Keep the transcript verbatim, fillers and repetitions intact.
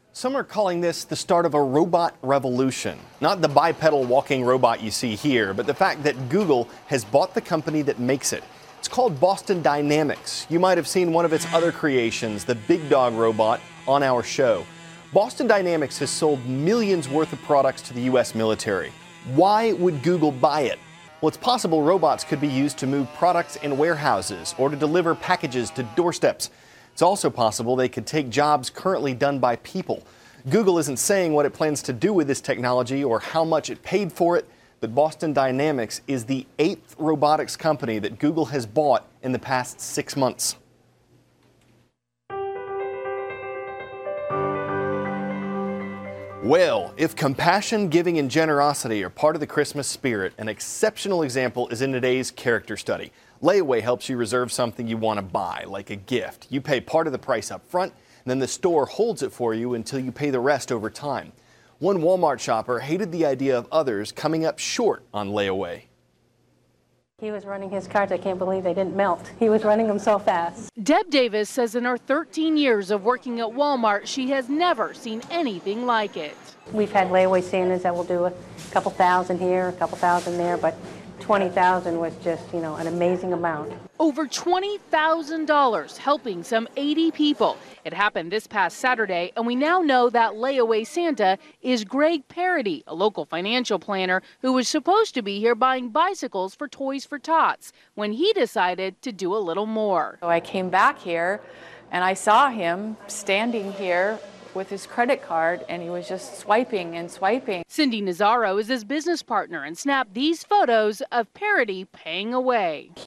Some are calling this the start of a robot revolution. Not the bipedal walking robot you see here, but the fact that Google has bought the company that makes it. It's called Boston Dynamics. You might have seen one of its other creations, the Big Dog robot, on our show. Boston Dynamics has sold millions worth of products to the U S military. Why would Google buy it? Well, it's possible robots could be used to move products in warehouses or to deliver packages to doorsteps. It's also possible they could take jobs currently done by people. Google isn't saying what it plans to do with this technology or how much it paid for it, but Boston Dynamics is the eighth robotics company that Google has bought in the past six months. Well, if compassion, giving, and generosity are part of the Christmas spirit, an exceptional example is in today's character study. Layaway helps you reserve something you want to buy, like a gift. You pay part of the price up front, and then the store holds it for you until you pay the rest over time. One Walmart shopper hated the idea of others coming up short on layaway. He was running his carts. I can't believe they didn't melt. He was running them so fast. Deb Davis says in her thirteen years of working at Walmart, she has never seen anything like it. We've had layaway Santas that will do a couple thousand here, a couple thousand there, but twenty thousand was just, you know, an amazing amount. Over twenty thousand dollars helping some eighty people. It happened this past Saturday, and we now know that layaway Santa is Greg Parody, a local financial planner who was supposed to be here buying bicycles for Toys for Tots when he decided to do a little more. So I came back here and I saw him standing here with his credit card, and he was just swiping and swiping. Cindy Nazaro is his business partner and snapped these photos of Parody paying away.